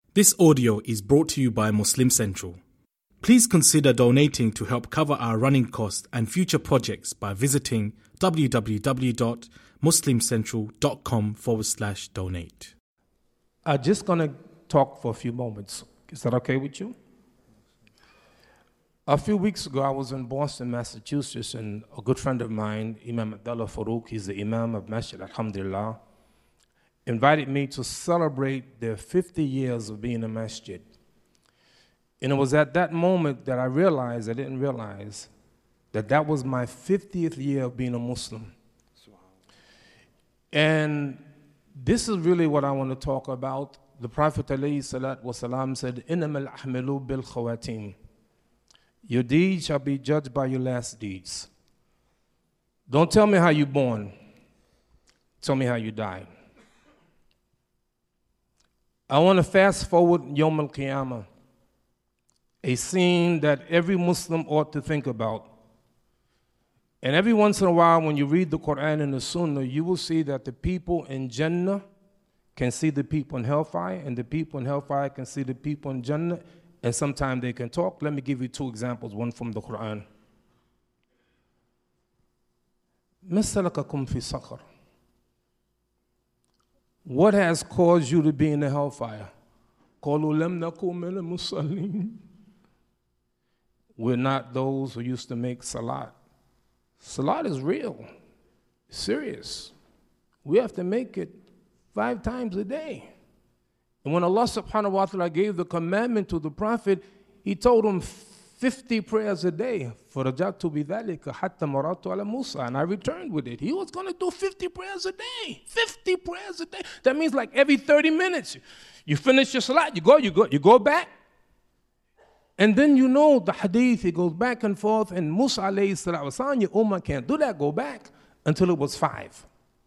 This audio is brought to you by Muslim Central. Please consider donating to help cover our running costs and future projects by visiting www.muslimcentral.com/donate. I'm just going to talk for a few moments. Is that okay with you? A few weeks ago, I was in Boston, Massachusetts, and a good friend of mine, Imam Abdullah Farooq, he's the Imam of Masjid Alhamdulillah, invited me to celebrate their 50 years of being a masjid. And it was at that moment that I didn't realize, that was my 50th year of being a Muslim. And this is really what I want to talk about. The Prophet ﷺ said, إِنَّمَا الْأَحْمَلُ بِالْخَوَاتِيمِ. Your deeds shall be judged by your last deeds. Don't tell me how you're born. Tell me how you died. I want to fast forward Yawm al-Qiyamah, a scene that every Muslim ought to think about. And every once in a while, when you read the Quran and the Sunnah, you will see that the people in Jannah can see the people in hellfire, and the people in hellfire can see the people in Jannah, and sometimes they can talk. Let me give you two examples, one from the Quran. مَا سَلَكَكُمْ فِي سَقَرٍ. What has caused you to be in the hellfire? قَالُوا لَمْ نَكُن مِنَ الْمُصَلِّينَ. We're not those who used to make salat. Salat is real, serious. We have to make it 5 times a day. And when Allah subhanahu wa ta'ala gave the commandment to the Prophet, he told him 50 prayers a day. فَرَجَعْتُ بِذَلِكَ حَتَّى مَرَاتُ عَلَى مُوسَى. And I returned with it. He was going to do 50 prayers a day. 50 prayers a day. That means like every 30 minutes. You finish your salat, you go back. And then you know the hadith, it goes back and forth. And Musa alayhi salatu wasalam, your ummah can't do that, go back until it was 5.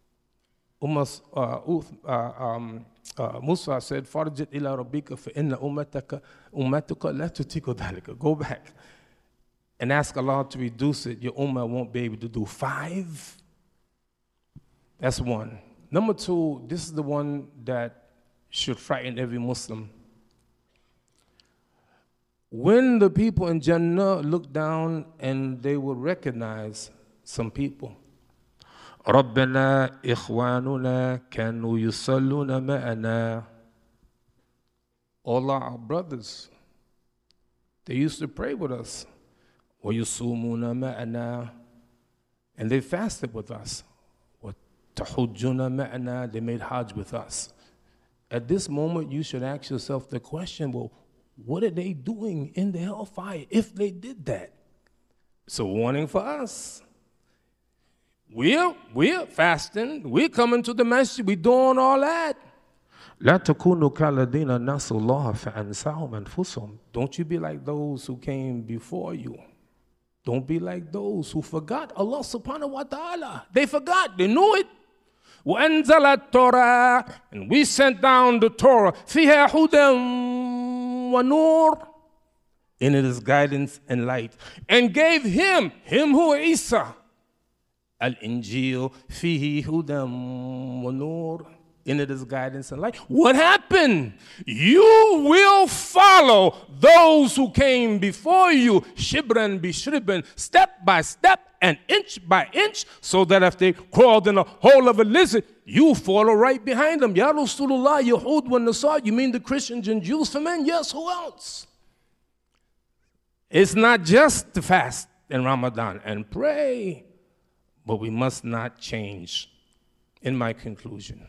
Musa said, "Farjit ila rabbika fa inna ummatuka la tutiku dhalika." Go back and ask Allah to reduce it. Your ummah won't be able to do 5. That's one. Number 2, this is the one that should frighten every Muslim. When the people in Jannah look down and they will recognize some people. رَبَّنَا إِخْوَانُنَا كَانُوا يُصَلُّونَ مَعَنَا. All our brothers, they used to pray with us. وَيُصُومُونَ مَعَنَا. And they fasted with us. وَتَحُجُّونَ مَعَنَا. They made hajj with us. At this moment, you should ask yourself the question, well, what are they doing in the hellfire if they did that? It's a warning for us. We're fasting. We're coming to the masjid. We're doing all that. لا تكونوا كالذين نسوا الله فأنساهم أنفسهم. Don't you be like those who came before you. Don't be like those who forgot Allah subhanahu wa ta'ala. They forgot. They knew it. وأنزل التوراة. And we sent down the Torah. فيها هدى ونور. And it is guidance and light. And gave him who is Isa, Al-Injil, fihi hudam wa nur, and it is guidance and light. What happened? You will follow those who came before you, shibran bi shibran, step by step and inch by inch, so that if they crawled in a hole of a lizard, you follow right behind them. Ya Rasulullah, Yahud wa Nasar, you mean the Christians and Jews for men? Yes, who else? It's not just to fast in Ramadan and pray, but we must not change. In my conclusion,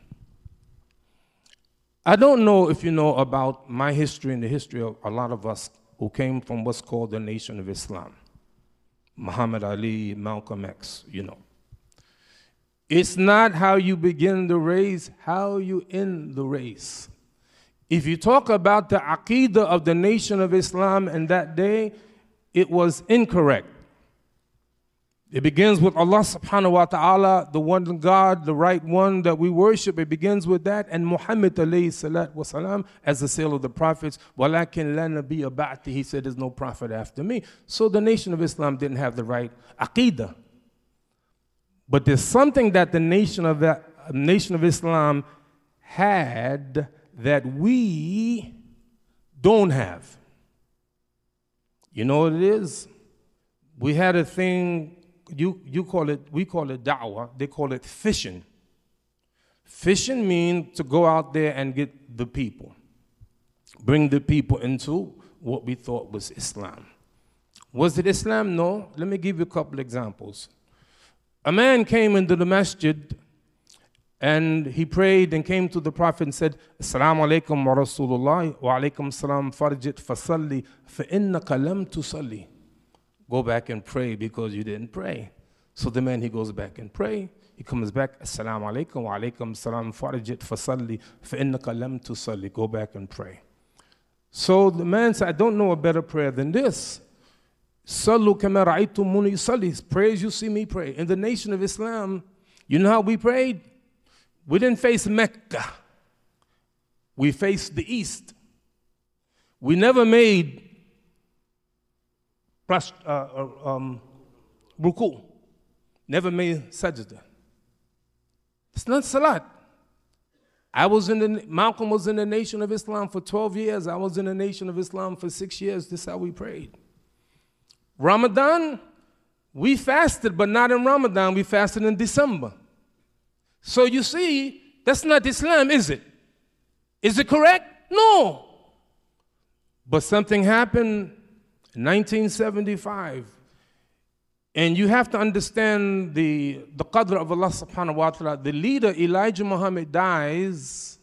I don't know if you know about my history and the history of a lot of us who came from what's called the Nation of Islam. Muhammad Ali, Malcolm X, you know. It's not how you begin the race, how you end the race. If you talk about the Aqidah of the Nation of Islam in that day, it was incorrect. It begins with Allah subhanahu wa ta'ala, the one God, the right one that we worship. It begins with that. And Muhammad alayhi salatu wasalam, as the seal of the prophets, وَلَكِنْ لَا نَبِيَّ بَعْدِي, he said, there's no prophet after me. So the Nation of Islam didn't have the right aqidah. But there's something that the Nation of Islam had that we don't have. You know what it is? We had a thing, we call it da'wah, they call it fishing. Fishing means to go out there and get the people, bring the people into what we thought was Islam. Was it Islam? No. Let me give you a couple examples. A man came into the masjid and he prayed and came to the Prophet and said, Assalamu alaikum wa Rasulullah wa alaikum salam farjit fasalli fa innaka lam tusalli. Go back and pray because you didn't pray. So the man, he goes back and pray. He comes back, Assalamu alaikum wa alaikum salam farjit fasalli fa innaka lam tusalli. Go back and pray. So the man said, I don't know a better prayer than this. Sallu kama ra'aytumuni usalli. Pray as you see me pray. In the nation of Islam, you know how we prayed? We didn't face Mecca. We faced the east. We never made ruku. Never made sajda. It's not salat. Malcolm was in the nation of Islam for 12 years. I was in the nation of Islam for 6 years. This is how we prayed. Ramadan, we fasted, but not in Ramadan. We fasted in December. So you see, that's not Islam, is it? Is it correct? No. But something happened in 1975. And you have to understand the qadr of Allah subhanahu wa ta'ala. The leader, Elijah Muhammad, dies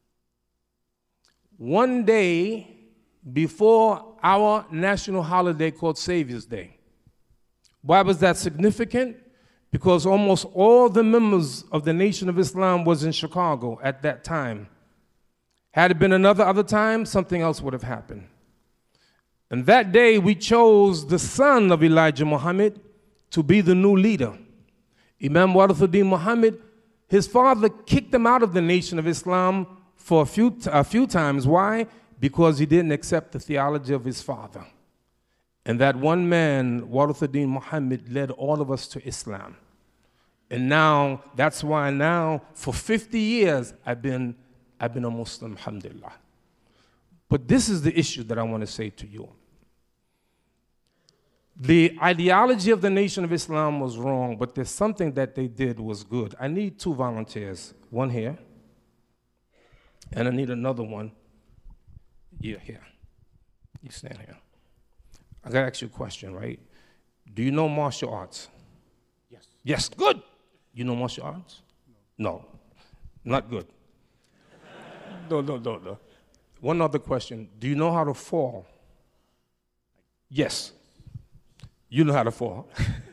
one day before our national holiday called Savior's Day. Why was that significant? Because almost all the members of the Nation of Islam was in Chicago at that time. Had it been other time, something else would have happened. And that day we chose the son of Elijah Muhammad to be the new leader. Imam Warithuddin Muhammad, his father kicked him out of the Nation of Islam for a few times. Why? Because he didn't accept the theology of his father. And that one man, Warithuddin Muhammad, led all of us to Islam. And now, that's why now, for 50 years, I've been a Muslim, alhamdulillah. But this is the issue that I want to say to you. The ideology of the Nation of Islam was wrong, but there's something that they did was good. I need 2 volunteers, one here, and I need another one. Yeah, here. You stand here. I got to ask you a question, right? Do you know martial arts? Yes. Yes, good. You know martial arts? No, not good. No. One other question. Do you know how to fall? Yes. You know how to fall.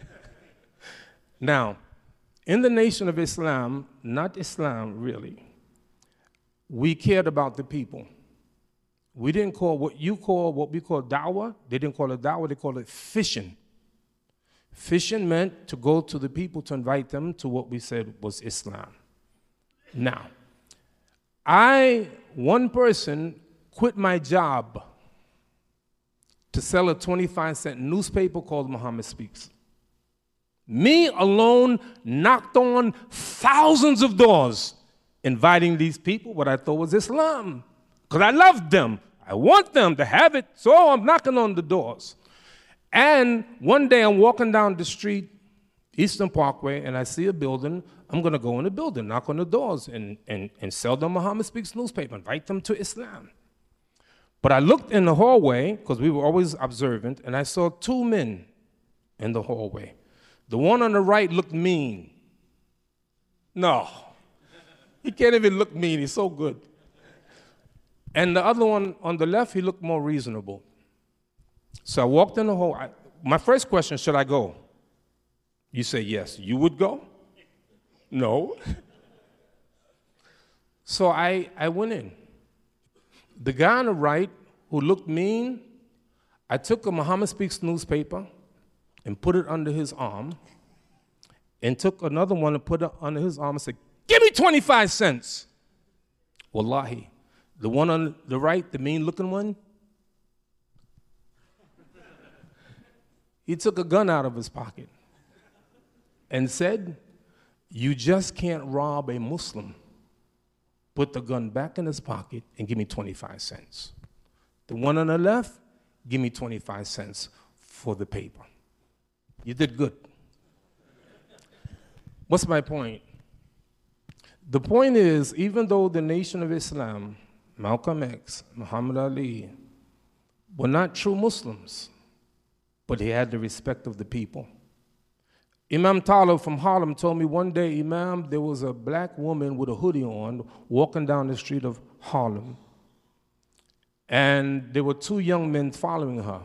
Now, in the Nation of Islam, not Islam really, we cared about the people. We didn't call what we call da'wah. They didn't call it da'wah, they called it fishing. Fishing meant to go to the people to invite them to what we said was Islam. Now, one person quit my job to sell a 25-cent newspaper called Muhammad Speaks. Me alone knocked on thousands of doors, inviting these people what I thought was Islam, because I loved them. I want them to have it, so I'm knocking on the doors. And one day I'm walking down the street, Eastern Parkway, and I see a building. I'm going to go in the building, knock on the doors, and sell them Muhammad Speaks newspaper, invite them to Islam. But I looked in the hallway, because we were always observant, and I saw 2 men in the hallway. The one on the right looked mean. No, he can't even look mean, he's so good. And the other one on the left, he looked more reasonable. So I walked in the hall. My first question, should I go? You say yes. You would go? No. So I went in. The guy on the right who looked mean, I took a Muhammad Speaks newspaper and put it under his arm, and took another one and put it under his arm and said, give me 25 cents. Wallahi. The one on the right, the mean-looking one, he took a gun out of his pocket and said, you just can't rob a Muslim. Put the gun back in his pocket and give me 25 cents. The one on the left, give me 25 cents for the paper. You did good. What's my point? The point is, even though the Nation of Islam, Malcolm X, Muhammad Ali, were not true Muslims, but they had the respect of the people. Imam Talib from Harlem told me one day, Imam, there was a black woman with a hoodie on walking down the street of Harlem, and there were two young men following her.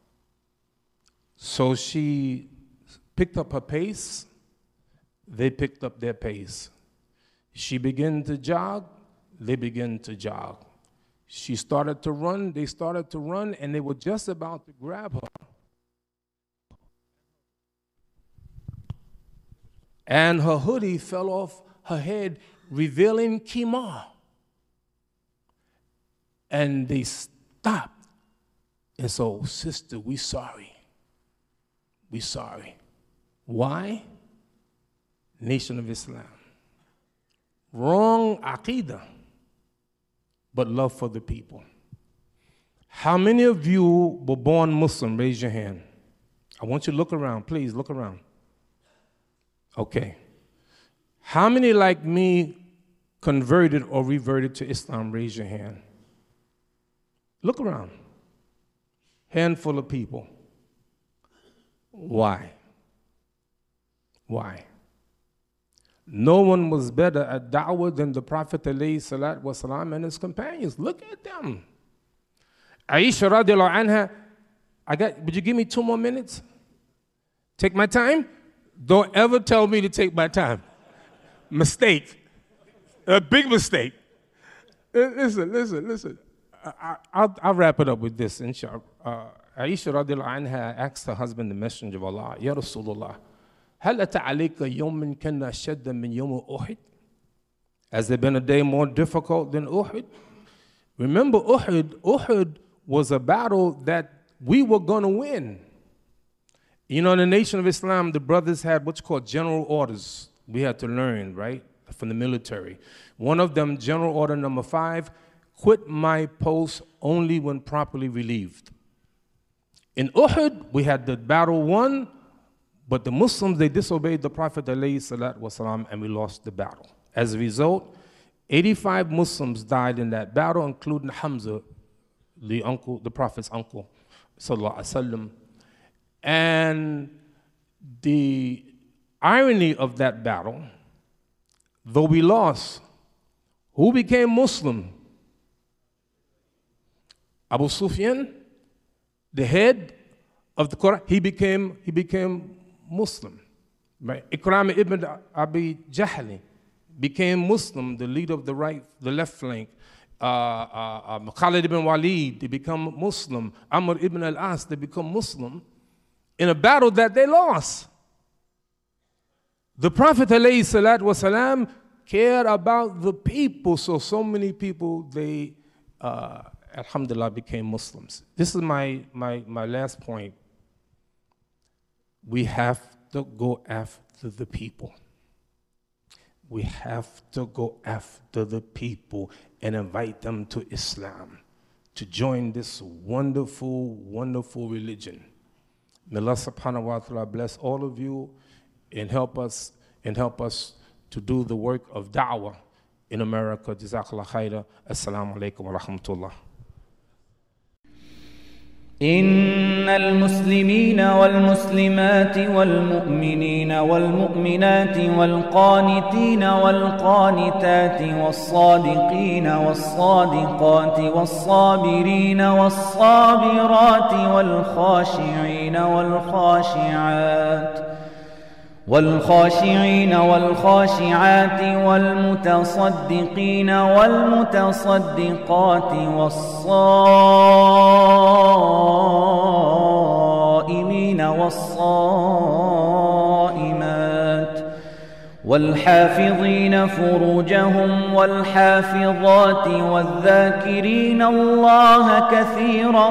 So she picked up her pace, they picked up their pace. She began to jog, they began to jog. She started to run, they started to run, and they were just about to grab her. And her hoodie fell off her head, revealing Kimar. And they stopped. And so, sister, we sorry. We sorry. Why? Nation of Islam. Wrong aqidah, but love for the people. How many of you were born Muslim? Raise your hand. I want you to look around. Please, look around. Okay. How many like me converted or reverted to Islam? Raise your hand. Look around. Handful of people. Why? Why? No one was better at da'wah than the Prophet ﷺ and his companions. Look at them. Aisha radiallahu anha, would you give me 2 more minutes? Take my time? Don't ever tell me to take my time. Mistake. A big mistake. Listen. I'll wrap it up with this, inshallah. Aisha radiallahu anha asked her husband, the Messenger of Allah, Ya Rasulullah, هل أتى عليك يوم كان أشد من يوم أحد? Has there been a day more difficult than Uhud? Remember Uhud was a battle that we were going to win. You know, in the Nation of Islam, the brothers had what's called general orders. We had to learn, right, from the military. One of them, general order number 5, quit my post only when properly relieved. In Uhud, we had the battle won, but the Muslims, they disobeyed the Prophet ﷺ, and we lost the battle. As a result, 85 Muslims died in that battle, including Hamza, the Prophet's uncle, sallallahu alaihi wasallam. And the irony of that battle, though we lost, who became Muslim? Abu Sufyan, the head of the Quran, he became Muslim. Right? Ikram ibn Abi Jahl became Muslim, the leader of the left flank. Khalid ibn Walid, they become Muslim. Amr ibn al-As, they become Muslim in a battle that they lost. The Prophet ﷺ cared about the people, so many people, they, alhamdulillah, became Muslims. This is my last point. We have to go after the people. We have to go after the people and invite them to Islam, to join this wonderful, wonderful religion. May Allah subhanahu wa ta'ala bless all of you and help us to do the work of da'wah in America. Jazakallah khaira. Assalamu alaikum wa rahmatullah. إن المسلمين والمسلمات والمؤمنين والمؤمنات والقانتين والقانتات والصادقين والصادقات والصابرين والصابرات والخاشعين والخاشعين والخاشعات والمتصدقين والمتصدقات والصائمين والصائمات والحافظين فروجهم والحافظات والذاكرين الله كثيرا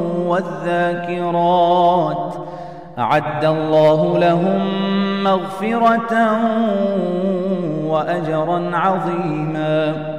والذاكرات أعد الله لهم مغفرة وأجرا عظيما.